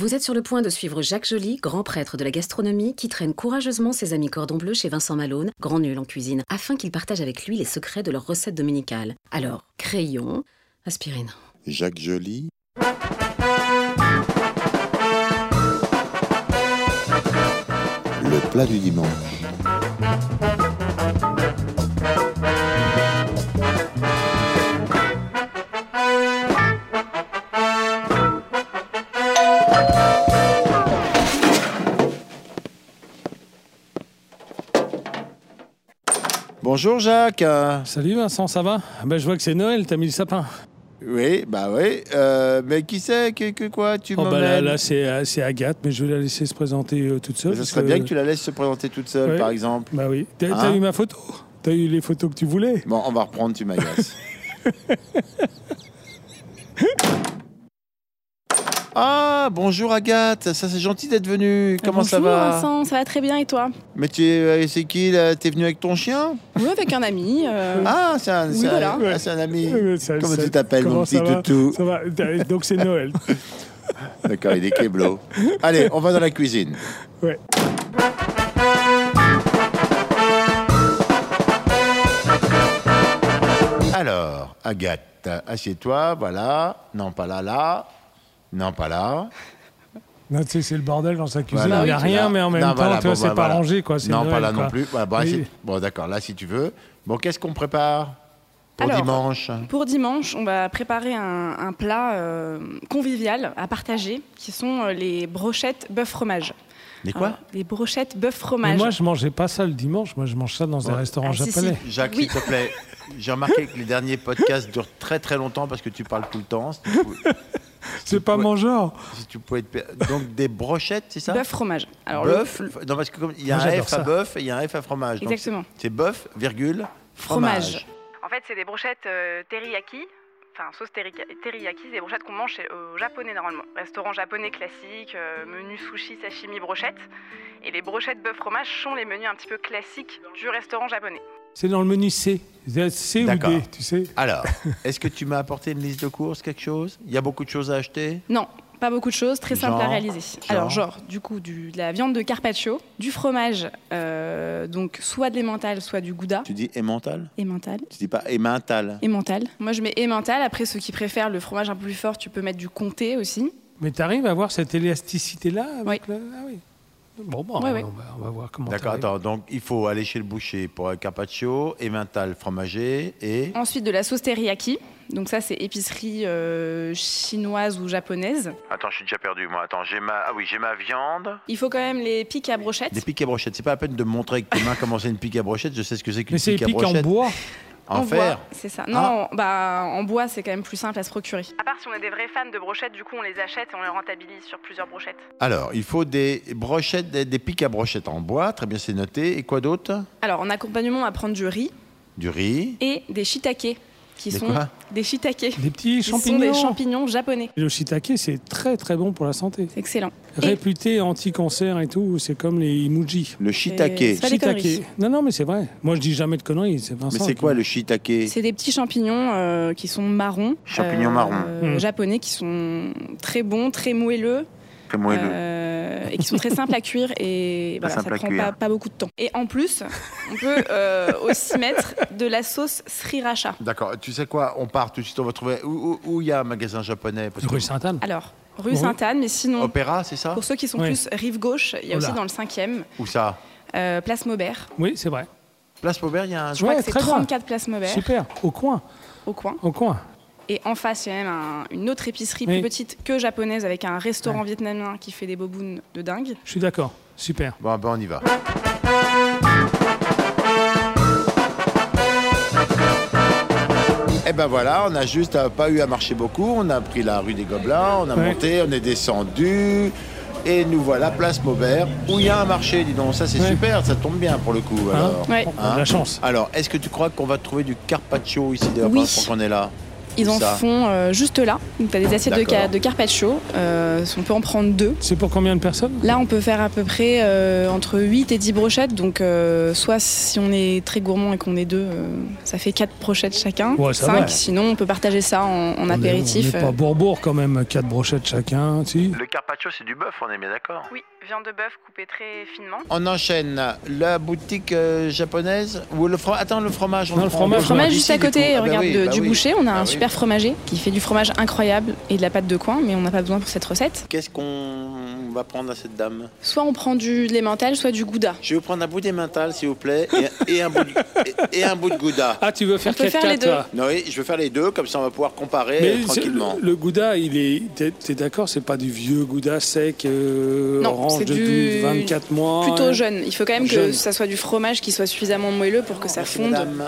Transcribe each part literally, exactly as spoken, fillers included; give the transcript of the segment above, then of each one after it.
Vous êtes sur le point de suivre Jacques Joly, grand prêtre de la gastronomie, qui traîne courageusement ses amis cordon bleu chez Vincent Malone, grand nul en cuisine, afin qu'il partage avec lui les secrets de leur recette dominicale. Alors, crayon, aspirine. Jacques Joly. Le plat du dimanche. Bonjour Jacques. Salut Vincent, ça va? Ben, je vois que c'est Noël, t'as mis le sapin. Oui, bah oui. Euh, mais qui c'est que, que quoi tu oh, m'emmènes bah là, là c'est, c'est Agathe, mais je vais la laisser se présenter euh, toute seule. mais ça serait que... bien que tu la laisses se présenter toute seule, ouais. par exemple. Bah oui. T'as, hein? t'as eu ma photo? T'as eu les photos que tu voulais? Bon, on va reprendre, tu m'agaces. Ah, bonjour Agathe, ça c'est gentil d'être venue. Comment Bonjour, ça va? Vincent, ça va très bien et toi? Mais tu es, c'est qui là? T'es venu avec ton chien? Oui, avec un ami. Euh... Ah, c'est un, oui, c'est voilà. un, ah, c'est un ami. Ouais, ça, Comment ça, tu t'appelles, mon petit ça toutou? Ça va, donc c'est Noël. D'accord, il est kéblo. Allez, on va dans la cuisine. Ouais. Alors, Agathe, assieds-toi, voilà. Non, pas là, là. Non, pas là. Non, tu sais, c'est le bordel dans sa cuisine. Voilà, il n'y a oui, rien, là. mais en même Non, temps, voilà, tu vois, bon, c'est bah, pas voilà. rangé, quoi. C'est non, Noël, pas là quoi. non plus. Bah, bah, Oui. c'est- Bon, d'accord, là, si tu veux. Bon, qu'est-ce qu'on prépare pour Alors, dimanche? Pour dimanche, on va préparer un, un plat euh, convivial à partager, qui sont euh, les brochettes bœuf-fromage. Les quoi? Alors, les brochettes Mais bœuf-fromage. moi, je mangeais pas ça le dimanche. Moi, je mange ça dans un Ouais. restaurant Ah, si, japonais. si. Jacques, Oui. s'il te plaît, j'ai remarqué que les derniers podcasts durent très très longtemps parce que tu parles tout le temps. Si tu pouvais- C'est pas pouvais- mon genre. si tu pouvais te- Donc des brochettes, c'est ça? Bœuf-fromage. Alors, Bœuf. le- Non, parce que comme il y a Moi, un j'adore F à ça. bœuf et il y a un F à fromage. Donc, Exactement. c'est bœuf, virgule, fromage. Fromage. En fait, c'est des brochettes euh, teriyaki, enfin sauce teriyaki, teriyaki, c'est des brochettes qu'on mange chez, au japonais normalement. Restaurant japonais classique, euh, menu sushi, sashimi, brochettes. Et les brochettes bœuf fromage sont les menus un petit peu classiques du restaurant japonais. C'est dans le menu C. C ou D'accord. D, tu sais. Alors, est-ce que tu m'as apporté une liste de courses, quelque chose? Il y a beaucoup de choses à acheter? Non, pas beaucoup de choses, très simple Genre, à réaliser. genre. Alors, genre, du coup, du, de la viande de carpaccio, du fromage, euh, donc soit de l'emmental, soit du gouda. Tu dis emmental? Emmental. Tu dis pas emmental? Emmental. Moi, je mets emmental. Après, ceux qui préfèrent le fromage un peu plus fort, tu peux mettre du comté aussi. Mais tu arrives à avoir cette élasticité-là avec Oui. le... Ah oui. Bon, bon Ouais, on, ouais. va, on va voir comment D'accord, t'arrives. attends. Donc, il faut aller chez le boucher pour un carpaccio, emmental fromager et... Ensuite, de la sauce teriyaki. Donc ça, c'est épicerie euh, chinoise ou japonaise. Attends, je suis déjà perdu, moi. Attends, j'ai ma... Ah oui, j'ai ma viande. Il faut quand même les pics à brochettes. Des piques à brochettes. C'est pas la peine de me montrer avec tes mains comment c'est une pique à brochette. Je sais ce que c'est qu'une Mais c'est pique à épique en brochette. bois. En, fer. bois, c'est ça. Non, Ah. en- bah, en bois, c'est quand même plus simple à se procurer. À part si on est des vrais fans de brochettes, du coup on les achète et on les rentabilise sur plusieurs brochettes. Alors, il faut des brochettes, des, des piques à brochettes en bois. Très bien, c'est noté. Et quoi d'autre? Alors, en accompagnement, on va prendre du riz Du riz. et des shiitake, qui Des sont quoi? des shiitake. Des petits Qui sont champignons. des champignons japonais. Et le shiitake, c'est très très bon pour la santé. C'est excellent. Et- Réputé anti-cancer et tout, c'est comme les imuji. Le shiitake. C'est pas des conneries. Shiitake. Non, non, mais c'est vrai. Moi, je dis jamais de conneries. C'est Vincent. Mais c'est qui- quoi le shiitake? C'est des petits champignons euh, qui sont marrons. Champignons marrons. Mm. Japonais qui sont très bons, très moelleux. Très moelleux. euh, et qui sont très simples à cuire et Pas voilà, ça simple à prend cuire. pas, pas beaucoup de temps. Et en plus, on peut euh, aussi mettre de la sauce sriracha. D'accord. Tu sais quoi? On part tout de suite. On va trouver où où- où il y a un magasin japonais. Parce que- Rue Sainte-Anne. Alors, rue Oui. Sainte-Anne, mais sinon, Opéra, c'est ça? pour ceux qui sont Oui. plus rive gauche, il y a Oh là. aussi dans le cinquième, Où ça? euh, Place Maubert. Oui, c'est vrai. Place Maubert, il y a un. Je crois Ouais, que c'est très bien. trente-quatre Place Maubert, Super. Au coin. au coin. Au coin. Et en face, il y a même un- une autre épicerie Oui. plus petite que japonaise avec un restaurant vietnamien qui fait des bobounes de dingue. Je suis d'accord. Super. Bon, ben on y va. Et ben voilà, on n'a juste euh, pas eu à marcher beaucoup. On a pris la rue des Gobelins, on a Ouais. monté, on est descendu. Et nous voilà, place Maubert, où il y a un marché, dis donc. Ça, c'est Ouais. super, ça tombe bien pour le coup. Hein Alors, Ouais. On a de la chance. Alors, est-ce que tu crois qu'on va trouver du carpaccio ici d'ailleurs Oui. pendant qu'on est là? Ils en Ça. font euh, juste là. Donc tu as des assiettes de, D'accord. ca- de carpaccio. Euh, on peut en prendre deux. C'est pour combien de personnes? Là, on peut faire à peu près euh, entre huit et dix brochettes. Donc, euh, soit si on est très gourmand et qu'on est deux, euh, ça fait quatre brochettes chacun. Ouais, ça cinq. va. Sinon, on peut partager ça en, en On est- apéritif. On n'est pas bourbourg quand même, quatre brochettes chacun, si. Le carpaccio, c'est du bœuf, on est bien d'accord. Oui, viande de bœuf coupée très finement. On enchaîne la boutique euh, japonaise ou le fromage. Attends, le fromage. on Non, le prend- fromage, Le fromage d'ici, juste à du côté, coup. Ah bah regarde, oui, de- bah du oui. boucher, on a Bah un oui. super fromager qui fait du fromage incroyable et de la pâte de coin, mais on n'a pas besoin pour cette recette. Qu'est-ce qu'on va prendre à cette dame? Soit on prend du de l'emmental, soit du gouda. Je vais vous prendre un bout d'emmental, s'il vous plaît, et, et un bout de, et, et un bout de gouda. Ah, tu veux faire On peut quatre faire les quatre, deux. toi. Non, oui, je vais faire les deux, comme ça on va pouvoir comparer Mais euh, c'est- tranquillement. le, le gouda, il est. T'es, t'es d'accord, c'est pas du vieux gouda sec, euh, Non, orange c'est de du- douze, vingt-quatre mois. Plutôt hein. jeune. Il faut quand même que Jeune. ça soit du fromage qui soit suffisamment moelleux pour que ça Merci, fonde. madame.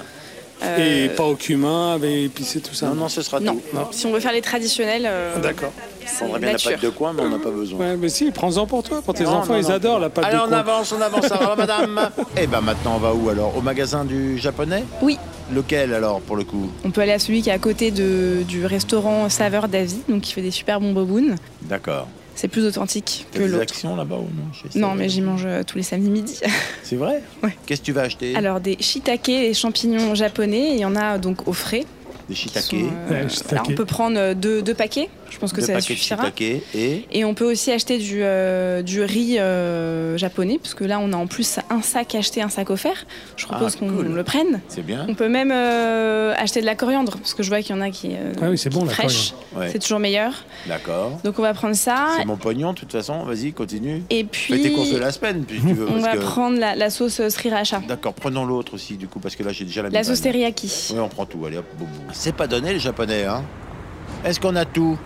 Et Euh, pas au cumin, avec épicé, tout ça. Non, non, ce sera non. tout. Non. Si on veut faire les traditionnels, euh, Ah, d'accord. On c'est prendrait bien nature. la pâte de coin, mais on n'a pas besoin. Ouais, mais si, prends-en pour toi, pour tes Non, enfants, non, ils non. adorent la pâte Allez, de on coin. avance, on avance. Alors, madame. Eh ben maintenant, on va où alors? Au magasin du japonais? Oui. Lequel alors, pour le coup? On peut aller à celui qui est à côté de, du restaurant Saveur d'Asie, donc qui fait des super bons bobounes. D'accord. C'est plus authentique T'as que des l'autre. actions là-bas ou non? Je sais Non, pas. mais j'y mange euh, tous les samedis midi. C'est vrai? Ouais. Qu'est-ce que tu vas acheter? Alors des shiitake, les champignons japonais, il y en a donc au frais. Des qui shiitake. sont, euh, Ouais, voilà, shiitake. on peut prendre euh, deux, deux paquets, je pense que deux ça paquets de suffira. shiitake et Et on peut aussi acheter du, euh, du riz euh, japonais, parce que là on a en plus un sac acheté, un sac offert. Je propose Ah, qu'on cool. le prenne. c'est bien. On peut même euh, acheter de la coriandre, parce que je vois qu'il y en a qui, euh, Ah oui, c'est qui bon, est la fraîche. Ouais. C'est toujours meilleur. D'accord. Donc on va prendre ça. C'est mon pognon, de toute façon. Vas-y, continue. Et Fais tes courses de puis la semaine, puis tu veux. on parce va que- prendre la, la sauce sriracha, D'accord, prenons l'autre aussi, du coup, parce que là, j'ai déjà la la mibane. sauce teriyaki. Oui, on prend tout. Allez, hop, boum, boum. C'est pas donné, les Japonais, hein? Est-ce qu'on a tout?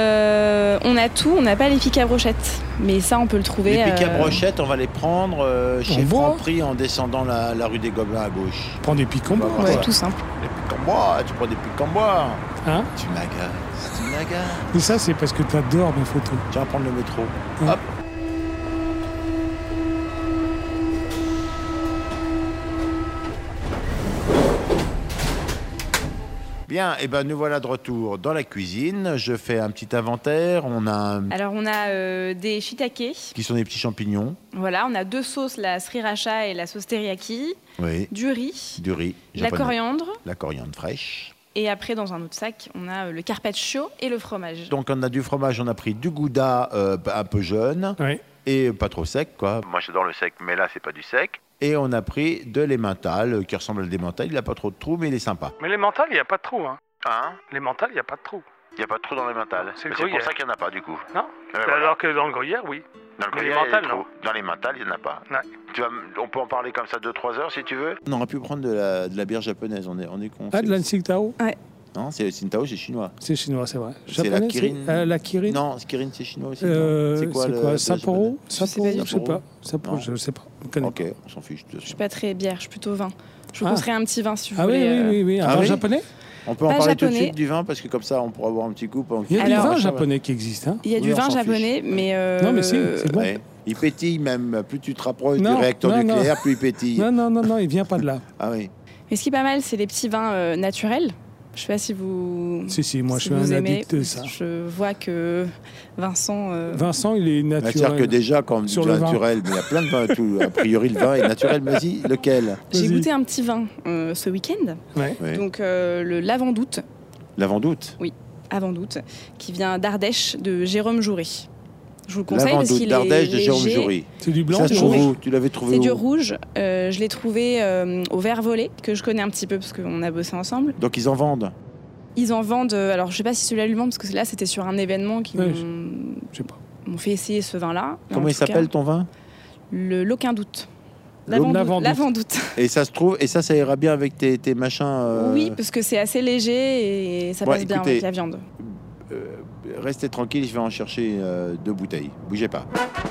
Euh, on a tout, on n'a pas les pics à brochettes, mais ça on peut le trouver. Les piques à euh, brochettes, on va les prendre euh, chez En bois. Franprix en descendant la, la rue des Gobelins à gauche. Prends des pics en bois. Ouais, Ouais, quoi. tout simple. Les piques en bois, tu prends des piques en bois. Hein? Tu m'agaces, tu m'agaces. Mais ça, c'est parce que t'adores mes photos. Tu vas prendre le métro. Ouais. Hop. Bien, et ben nous voilà de retour dans la cuisine. Je fais un petit inventaire. On a un- Alors on a euh, des shiitake, qui sont des petits champignons. voilà, on a deux sauces, la sriracha et la sauce teriyaki, Oui. du riz, Du riz. de la japonais. coriandre, La coriandre fraîche. et après dans un autre sac on a euh, le carpaccio et le fromage. Donc on a du fromage, on a pris du gouda euh, un peu jeune Ouais. et pas trop sec quoi. Moi j'adore le sec, mais là c'est pas du sec. Et on a pris de l'emmental euh, qui ressemble à l'emmental. Il a pas trop de trous, mais il est sympa. Mais les mentales, il n'y a pas de trou. Hein. Hein? Les mentales, il n'y a pas de trou. Il n'y a pas de trou dans l'emmental. C'est Mais le C'est pour gruyère. ça qu'il n'y en a pas du coup. Non Ouais, voilà. Alors que dans le gruyère, oui. Dans le mais les gruyère, il y a mentales, des non. trous. Dans l'emmental, il n'y en a pas. Ouais. Tu vas, m- on peut en parler comme ça deux trois heures si tu veux. On aurait pu prendre de la, de la bière japonaise. On est, on est con. Ah, de la Tsingtao? Non, c'est Tsingtao, c'est chinois. C'est chinois, c'est vrai. C'est la Japonais, Kirin. Euh, la Kirin? Non, Kirin c'est chinois aussi. Euh, non c'est quoi, le- quoi le Sapporo? Je sais Sapporo, pas du je sais tout. pas. Sapporo, Non. je sais pas. Je connais Ok, pas. on s'en fiche. de toute Je façon. suis pas très bière, je suis plutôt vin. Je vous Ah. conseillerais un petit vin si vous Ah oui, voulez. oui, euh, oui, oui. Un Ah vin oui japonais? On peut en Pas parler tout de japonais. suite du vin parce que comme ça on pourra boire un petit coup pendant Il y a qu'il- du Alors- vin japonais qui existe, hein? Il y a Oui, du on vin s'en japonais, fiche. mais euh, Non, mais si, c'est bon. Ouais. Il pétille même. Plus tu te rapproches Non, du réacteur non, non. nucléaire, plus il pétille. Non, non, non, non, il vient pas de là. Ah oui. Mais ce qui est pas mal, c'est les petits vins euh, naturels. Je sais pas si vous. Si, si, moi, si je suis vous un aimez. addict de ça. Je vois que Vincent. euh, Vincent, il est C'est-à-dire que naturel. déjà, quand on dit Sur le vin. naturel, mais il y a plein de vins. Tout, a priori, le vin est naturel. Vas-y, lequel? J'ai Vas-y. goûté un petit vin euh, ce week-end, Ouais. Oui. donc euh, le Lavendoute, Lavendoute. Avendoute, qui vient d'Ardèche de Jérôme Jouret. Je vous le conseille parce Lavendoute qu'il est d'Ardèche de Jérôme léger. Joury. C'est du blanc, Ça se du trouve rouge? où? Tu l'avais trouvé C'est où? du rouge. Euh, je l'ai trouvé euh, au Vert Volé, que je connais un petit peu parce qu'on a bossé ensemble. Donc ils en vendent. Ils en vendent. euh, alors je sais pas si celui-là lui vend parce que là c'était sur un événement qui Ouais, m'ont Je sais pas. m'ont fait essayer ce vin-là. Mais en Comment il tout cas, s'appelle ton vin? Le L'Aucun Doute. L'Aucun Lavendoute. Lavendoute. Lavendoute. Et ça se trouve, et ça, ça ira bien avec tes, tes machins. euh, Oui, parce que c'est assez léger et ça Bon, passe bien écoutez, avec la viande. euh, restez tranquille, je vais en chercher euh, deux bouteilles. Bougez pas.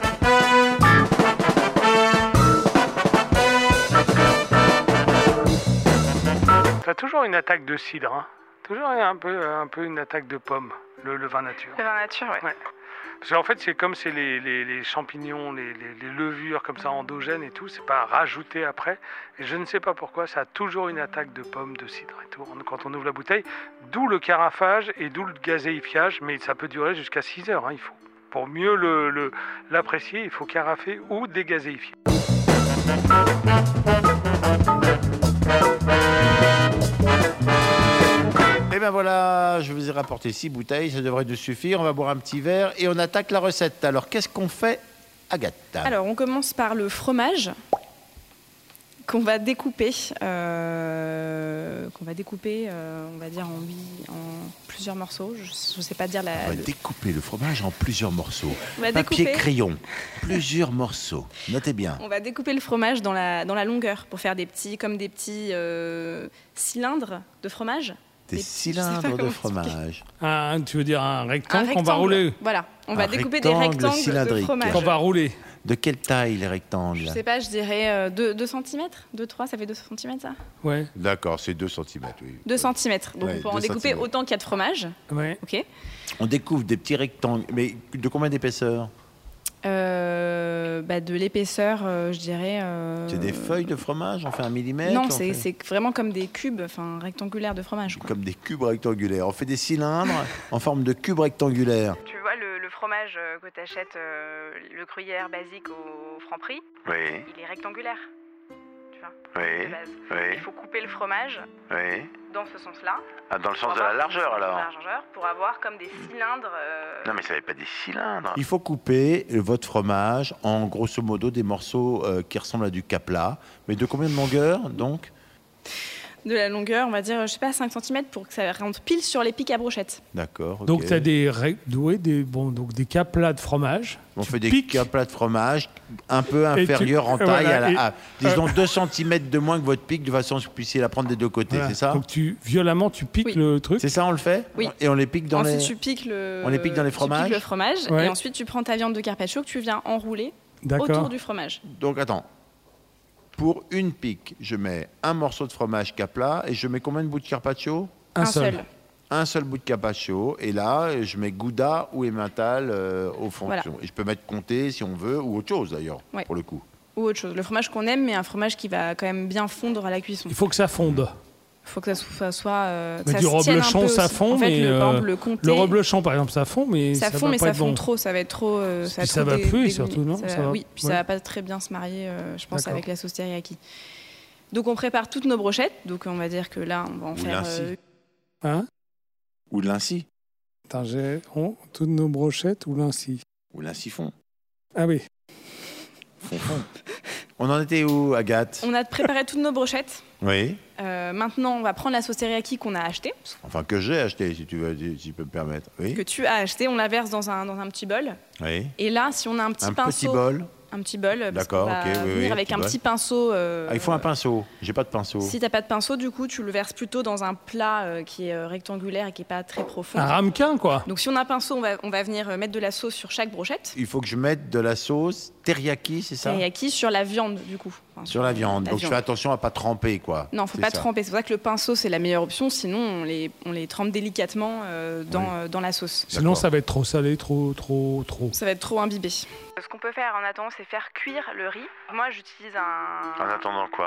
T'as toujours une attaque de cidre. Hein. Toujours un peu, un peu une attaque de pomme, le, le vin nature. Le vin nature, ouais. Ouais. Parce qu'en fait, c'est comme c'est les, les, les champignons, les, les, les levures comme ça endogènes et tout, c'est pas rajouté après. Et je ne sais pas pourquoi, ça a toujours une attaque de pommes, de cidre et tout quand on ouvre la bouteille. D'où le carafage et d'où le gazéifiage, mais ça peut durer jusqu'à six heures. Hein, il faut. Pour mieux le, le, l'apprécier, il faut carafer ou dégazéifier. Et ben voilà, je vous ai rapporté six bouteilles, ça devrait nous suffire. On va boire un petit verre et on attaque la recette. Alors, qu'est-ce qu'on fait, Agathe ? Alors, on commence par le fromage qu'on va découper, euh, qu'on va découper, euh, on va dire en, huit, en plusieurs morceaux. Je ne sais pas dire la. On va le... découper le fromage en plusieurs morceaux. On va Papier découper... crayon, plusieurs morceaux. Notez bien. On va découper le fromage dans la dans la longueur pour faire des petits, comme des petits euh, cylindres de fromage. Des, des cylindres de fromage. Ah, tu veux dire un rectangle, un rectangle qu'on va rouler. Voilà, on un va découper des rectangles de fromage. Qu'on va rouler. De quelle taille les rectangles ? Je sais pas, je dirais deux centimètres, deux trois, ça fait deux centimètres ça ? Ouais. D'accord, c'est deux centimètres, oui. deux centimètres, donc ouais, on peut en découper autant qu'il y a de fromage. Ouais. Ok. On découvre des petits rectangles, mais de combien d'épaisseur ? Euh, bah de l'épaisseur, euh, je dirais. Euh... C'est des feuilles de fromage, on fait un millimètre ? Non, c'est, fait... c'est vraiment comme des cubes, enfin rectangulaires de fromage. Quoi. Comme des cubes rectangulaires. On fait des cylindres en forme de cubes rectangulaires. Tu vois le, le fromage que tu achètes, euh, le gruyère basique au Franprix, oui. Il est rectangulaire. Tu vois, oui. de base. Oui. Il faut couper le fromage oui. dans ce sens-là. Ah, dans le sens de la largeur alors. La largeur, pour avoir comme des cylindres. Euh... Non, mais ça n'est pas des cylindres. Il faut couper votre fromage en grosso modo des morceaux euh, qui ressemblent à du capla. Mais de combien de longueur donc ? De la longueur, on va dire, je sais pas, cinq centimètres pour que ça rentre pile sur les pics à brochette. D'accord. Okay. Donc tu as des, ouais, des, bon, donc des caplas de fromage. On tu fait des piques. caplas de fromage un peu inférieurs tu, en taille, voilà, à, la, à disons euh, deux centimètres de moins que votre pic, de façon à ce que vous puissiez la prendre des deux côtés, voilà. C'est ça ? Donc tu, violemment, tu piques oui. le truc. C'est ça, on le fait ? Oui. Et on les pique dans ensuite, les... tu piques le... On les pique dans les fromages ? Tu piques le fromage, ouais. Et ensuite tu prends ta viande de carpaccio que tu viens enrouler D'accord. autour du fromage. Donc attends. Pour une pique, je mets un morceau de fromage capla et je mets combien de bouts de carpaccio ? Un, un seul. seul. Un seul bout de carpaccio. Et là, je mets gouda ou emmental euh, aux fonctions. Voilà. Et je peux mettre comté si on veut, ou autre chose d'ailleurs, ouais. Pour le coup. Ou autre chose. Le fromage qu'on aime, mais un fromage qui va quand même bien fondre à la cuisson. Il faut que ça fonde. Il faut que ça soit... Euh, mais que du ça reblochon, ça fond, en fait, mais... Le, euh, exemple, le, comté, le reblochon, par exemple, ça fond, mais ça, ça fond, va mais pas ça être fond bon. trop, ça va être trop... Euh, ça, ça va dé- plus, dé- surtout, non ça, ça va... Oui, puis ouais. ça va pas très bien se marier, euh, je pense, D'accord. avec la sauce teriyaki. Donc on prépare toutes nos brochettes. Donc on va dire que là, on va en ou faire... Euh... Hein Ou de l'inci. Attends, j'ai... Oh, toutes nos brochettes ou l'inci Ou l'incifon. Ah oui. Fond, fond. On en était où, Agathe ? On a préparé toutes nos brochettes. Oui. Euh, maintenant, on va prendre la sauce teriyaki qu'on a achetée. Enfin, que j'ai acheté, si tu veux, si tu peux me permettre. Oui. Que tu as acheté, on la verse dans un, dans un petit bol. Oui. Et là, si on a un petit un pinceau... petit bol. Un petit bol. D'accord, on va ok. Oui, venir oui, avec un bol. petit pinceau. Euh, ah, il faut un pinceau. J'ai pas de pinceau. Si t'as pas de pinceau, du coup, tu le verses plutôt dans un plat euh, qui est euh, rectangulaire et qui est pas très profond. Un ramequin, quoi. Donc, si on a un pinceau, on va, on va venir mettre de la sauce sur chaque brochette. Il faut que je mette de la sauce teriyaki, c'est ça ? Teriyaki sur la viande, du coup. Enfin, sur la viande. La Donc, viande. je fais attention à pas tremper, quoi. Non, faut c'est pas ça. tremper. C'est pour ça que le pinceau, c'est la meilleure option. Sinon, on les, on les trempe délicatement euh, dans, oui. euh, dans la sauce. Sinon, D'accord. ça va être trop salé, trop, trop, trop. Ça va être trop imbibé. Ce qu'on peut faire en attendant, c'est faire cuire le riz. Moi, j'utilise un... En attendant quoi ?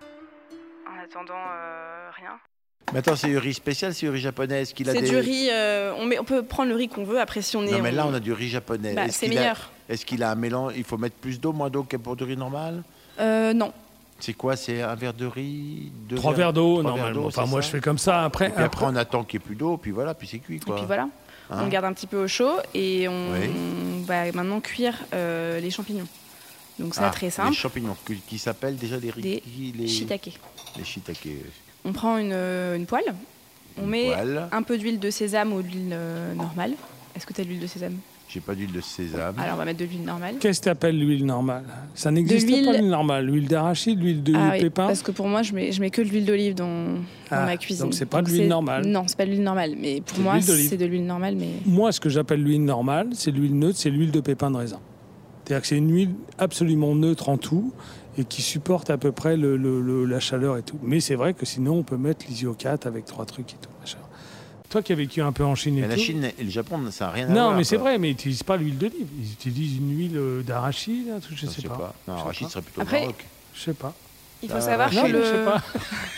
En attendant, euh, rien. Mais attends, c'est du riz spécial, c'est du riz japonais. Est-ce qu'il a C'est des... du riz... Euh, on, met, on peut prendre le riz qu'on veut. Après, si on est... Non, mais là, on... on a du riz japonais. Bah, est-ce c'est qu'il meilleur. A... Est-ce qu'il a un mélange ? Il faut mettre plus d'eau, moins d'eau que pour du riz normal ? Euh, non. C'est quoi ? C'est un verre de riz deux Trois verres d'eau, trois normalement. verres d'eau, Enfin, moi, ça je fais comme ça. Après, et puis après, après... on attend qu'il n'y ait plus d'eau, puis voilà, puis c'est cuit, quoi. Et puis voilà. Hein ? On garde un petit peu au chaud et on, Oui. on va maintenant cuire euh, les champignons. Donc ça, Ah, très simple. Les champignons, qui, qui s'appellent déjà des riz... Des les... shiitake. Les shiitake. On prend une, une poêle. On Une met poêle. un peu d'huile de sésame ou de l'huile euh, normale. Est-ce que tu as de l'huile de sésame ? J'ai pas d'huile de sésame. Alors on va mettre de l'huile normale. Qu'est-ce que tu appelles l'huile normale ? Ça n'existe l'huile- pas, l'huile normale. L'huile d'arachide, l'huile de Ah oui, pépin. parce que pour moi, je mets, je mets que de l'huile d'olive dans, dans Ah, ma cuisine. donc c'est pas de l'huile c'est- normale. Non, c'est pas de l'huile normale. Mais pour C'est de moi, l'huile d'olive. c'est de l'huile normale. Mais Moi, ce que j'appelle l'huile normale, c'est l'huile neutre, c'est l'huile de pépin de raisin. C'est-à-dire que c'est une huile absolument neutre en tout et qui supporte à peu près le, le- le- la chaleur et tout. Mais c'est vrai que sinon, on peut mettre l'isiocate avec trois trucs et tout. machin. Toi qui as vécu un peu en Chine et Mais tout. la Chine et le Japon, ça n'a rien à Non, voir. mais c'est quoi. vrai, mais ils n'utilisent pas l'huile d'olive. Ils utilisent une huile euh, d'arachide, un truc, je Non, sais pas. Non, Je sais arachide pas. serait plutôt Après- Maroc. Je sais pas. Il faut Ah, savoir Non, que mais le... je sais pas.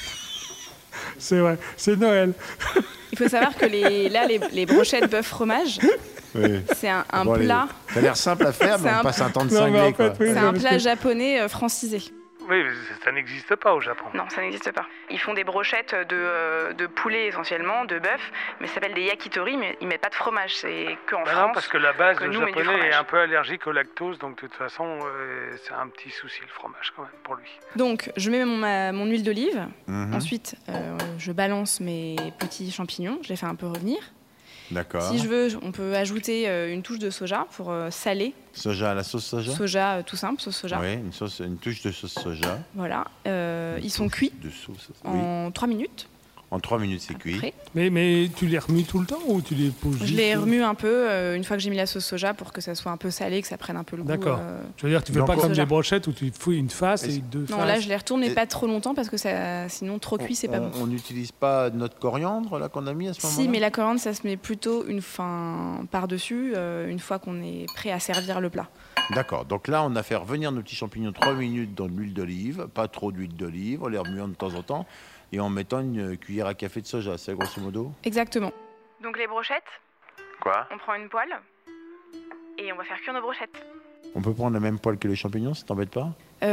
C'est vrai, c'est Noël. Il faut savoir que les, là, les, les brochettes bœuf fromage, Oui. c'est un, un Bon, allez. plat, Ça a l'air simple à faire, mais C'est on un- passe un temps de Non, mais en cinglé. fait, quoi. oui. c'est un parce plat que- japonais euh, francisé. Oui, mais ça n'existe pas au Japon. Non, ça n'existe pas. Ils font des brochettes de, euh, de poulet essentiellement, de bœuf, mais ça s'appelle des yakitori, mais ils mettent pas de fromage. C'est que en Bah France. non, parce que la base que de nous, on met du japonais est fromage. un peu allergique au lactose, donc de toute façon, euh, c'est un petit souci le fromage quand même pour lui. Donc, je mets mon, ma- mon huile d'olive. Mhm. Ensuite, euh, je balance mes petits champignons. Je les fais un peu revenir. D'accord. Si je veux, on peut ajouter euh, une touche de soja pour euh, saler. Soja, la sauce soja. Soja, euh, tout simple, sauce soja. Oui, une, sauce, une touche de sauce soja. Voilà. Euh, ils sont cuits De sauce. Oui. en trois minutes. En trois minutes, c'est à peu cuit. près. Mais, mais tu les remues tout le temps ou tu les poses Je juste les remue un peu euh, une fois que j'ai mis la sauce soja pour que ça soit un peu salé, que ça prenne un peu le goût. D'accord. euh. Je veux dire, tu fais Donc, pas on- comme Soja. des brochettes où tu fouilles une face et Est-ce- deux Non, faces. là, je les retourne, mais Et- pas trop longtemps parce que ça, sinon trop cuit, c'est pas on- bon. On n'utilise pas notre coriandre là qu'on a mis à ce moment-là. Si, mais la coriandre, ça se met plutôt une fin par-dessus, euh, une fois qu'on est prêt à servir le plat. D'accord. Donc là, on a fait revenir nos petits champignons trois minutes dans de l'huile d'olive, pas trop d'huile d'olive, en les remuant de temps en temps et en mettant une cuillère à café de soja. C'est grosso modo. Exactement. Donc les brochettes, Quoi on prend une poêle et on va faire cuire nos brochettes. On peut prendre la même poêle que les champignons, ça t'embête pas?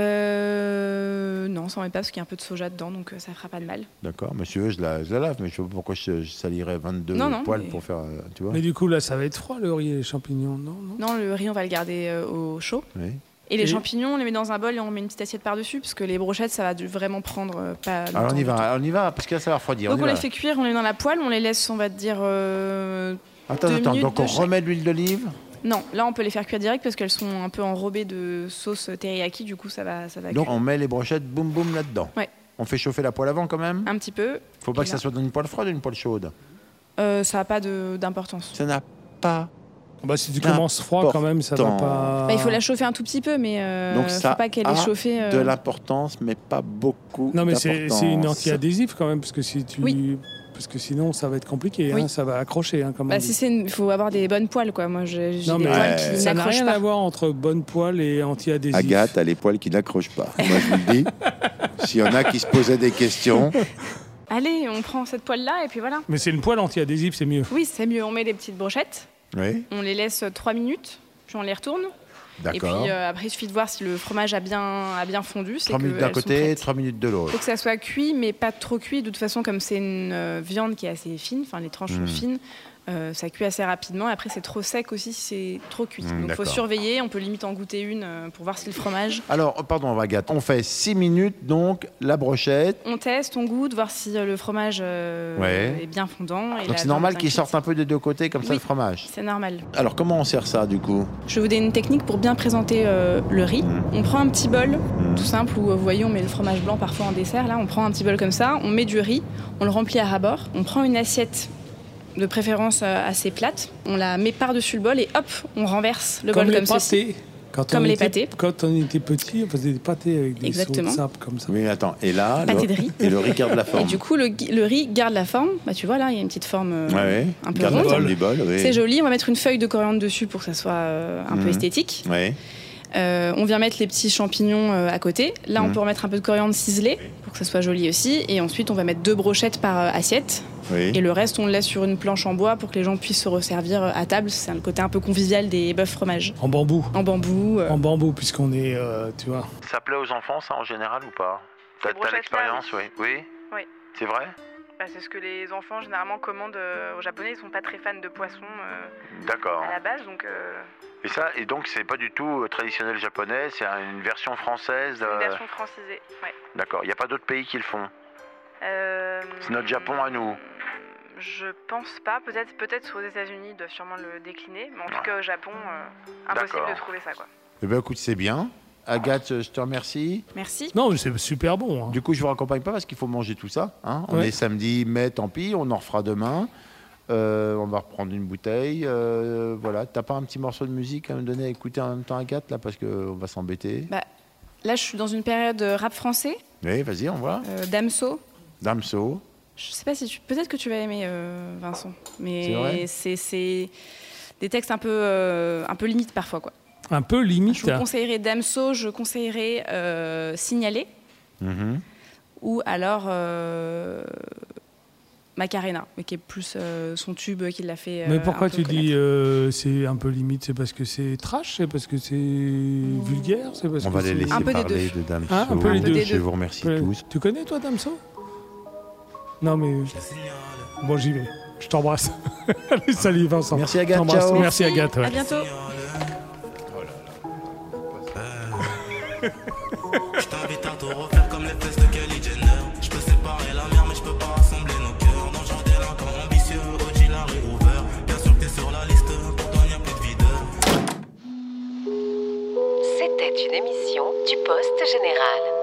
Euh, non, ça en met pas parce qu'il y a un peu de soja dedans, donc euh, ça fera pas de mal. D'accord. Monsieur, je la, je la lave, mais je sais pas pourquoi je, je salirais vingt-deux Non, non, poêles mais- pour faire, euh, tu vois. Mais du coup, là, ça va être froid, le riz et les champignons, non, non Non, le riz, on va le garder euh, au chaud. Oui. Et les Et- champignons, on les met dans un bol et on met une petite assiette par-dessus, parce que les brochettes, ça va du- vraiment prendre euh, pas Alors on longtemps y du tout. va, on y va, parce que là, ça va refroidir. Donc y on, va. les fait cuire, on les met dans la poêle, on les laisse, on va dire... euh, Attends, deux attends. minutes Donc de on chaque. remet de l'huile d'olive. Non, là on peut les faire cuire direct parce qu'elles sont un peu enrobées de sauce teriyaki, du coup ça va, ça va Donc cuire. on met les brochettes, boum boum là-dedans. Ouais. On fait chauffer la poêle avant quand même. Un petit peu. Faut pas Et que ça là- soit dans une poêle froide ou une poêle chaude. Euh, ça n'a pas de- d'importance. Ça n'a pas. Bah, si tu commences froid, quand même, ça va Important. pas... Bah, il faut la chauffer un tout petit peu, mais euh, Donc ça faut pas qu'elle a ait chauffé. euh, De l'importance, mais pas beaucoup. Non, mais c'est d'importance. c'est une anti-adhésif quand même, parce que, si tu... Oui. parce que sinon, ça va être compliqué, Oui. hein, ça va accrocher. Hein, comme on Bah, dit. si c'est, il faut avoir des bonnes poêles, quoi. Moi, j'ai j'ai Non, des mais poêles Ouais. qui ça n'a n'accrochent rien pas. à voir entre bonne poêle et anti-adhésif. Agathe a les poils qui n'accrochent pas. Moi, je vous le dis. S'il y en a qui se posaient des questions, Allez, on prend cette poêle-là et puis voilà. Mais c'est une poêle anti-adhésif, c'est mieux. Oui, c'est mieux. On met des petites brochettes, oui, on les laisse trois minutes, puis on les retourne. Et puis d'accord. euh, après, il suffit de voir si le fromage a bien, a bien fondu. C'est Trois minutes que d'un elles sont côté, prêtes. trois minutes de l'autre. Il faut que ça soit cuit, mais pas trop cuit. De toute façon, comme c'est une euh, viande qui est assez fine, enfin les tranches Mm. sont fines, euh, ça cuit assez rapidement. Après, c'est trop sec aussi si c'est trop cuit. Mm, Donc, il faut d'accord. surveiller. On peut limite en goûter une euh, pour voir si le fromage. Alors, oh, pardon, Agathe, on fait six minutes, donc, la brochette. On teste, on goûte, voir si euh, le fromage euh, Ouais. est bien fondant. Et Donc la c'est normal viande qu'il bien sorte un peu des deux côtés, comme ça, Oui. le fromage. cuite. C'est normal. Alors, comment on sert ça, du coup? Je vais vous donner une technique pour bien présenter euh, le riz. Mm. On prend un petit bol, Mm. tout simple, où euh, vous voyez, on met le fromage blanc parfois en dessert. Là, on prend un petit bol comme ça, on met du riz, on le remplit à ras-bord. On prend une assiette de préférence euh, assez plate, on la met par-dessus le bol et hop, on renverse le Comme bol les comme ceci. pâtés. Quand Comme on les était, pâtés. Quand on était petit, on faisait des pâtés avec des Exactement. sauts de sable comme ça. Oui, attends, et là, Pâté le, de riz. et le riz garde la forme. Et du coup, le, gui- le riz garde la forme. Bah, tu vois là, il y a une petite forme euh, ouais, ouais. un peu garde la ronde. forme du bol, oui. C'est joli. On va mettre une feuille de coriandre dessus pour que ça soit euh, un Mhm. peu esthétique. Ouais. Euh, on vient mettre les petits champignons euh, à côté. Là, on Mhm. peut remettre un peu de coriandre ciselée pour que ça soit joli aussi. Et ensuite, on va mettre deux brochettes par euh, assiette. Oui. Et le reste, on le laisse sur une planche en bois pour que les gens puissent se resservir euh, à table. C'est le côté un peu convivial des bœufs fromage. En bambou. En bambou. euh, En bambou, puisqu'on est, euh, tu vois. Ça plaît aux enfants, ça, en général, ou pas? T'as Ces brochettes-là, l'expérience, oui. Oui. Oui. C'est vrai? Bah, c'est ce que les enfants généralement commandent euh, aux Japonais. Ils sont pas très fans de poisson euh, D'accord. à la base, donc euh, Et ça, et donc, c'est pas du tout euh, traditionnel japonais, c'est un- une version française. c'est une euh, version francisée. Ouais. D'accord. Il n'y a pas d'autres pays qui le font. Euh, C'est notre Japon à nous. Je pense pas. Peut-être, peut-être aux États-Unis, ils doivent sûrement le décliner, mais en tout Ouais. cas au Japon, euh, impossible D'accord. de trouver ça, quoi. Eh bien, écoute, c'est bien. Agathe, je te remercie. Merci. Non, mais c'est super bon. Hein. Du coup, je vous raccompagne pas parce qu'il faut manger tout ça. Hein. On Ouais. est samedi, mais tant pis, on en refera demain. Euh, on va reprendre une bouteille. Euh, voilà. T'as pas un petit morceau de musique à me donner à écouter en même temps, Agathe, là, parce qu'on va s'embêter. Bah, là, je suis dans une période euh, rap français. Oui, vas-y, on voit. Euh, Damso, Damso. Je sais pas si tu... Peut-être que tu vas aimer, euh, Vincent. C'est Mais c'est, c'est des textes un peu, euh, un peu limite parfois, quoi. Un peu limite. Je vous conseillerais Damso, je conseillerais euh, Signaler. Mm-hmm. Ou alors euh, Macarena, mais qui est plus euh, son tube qui l'a fait. Euh, mais pourquoi un peu tu connaître. dis euh, c'est un peu limite? C'est parce que c'est trash? C'est parce que c'est mmh. vulgaire? C'est parce On que va c'est... les laisser Un peu des parler deux. de Damso. Ah, un peu les deux. Je vous remercie peu... tous. Tu connais toi Damso? Non mais... Bon, j'y vais. Je t'embrasse. Allez, salut Vincent. Merci Agathe, ciao. Merci, Merci Agathe. Ouais. À bientôt. Je t'invite à tout refaire comme les fesses de Kylie Jenner. Je peux séparer la mer mais je peux pas rassembler nos cœurs. Dans genre délinquant ambitieux, O G la réouvert. Bien sûr que t'es sur la liste, pourtant y'a plus de videur. C'était une émission du Poste Général.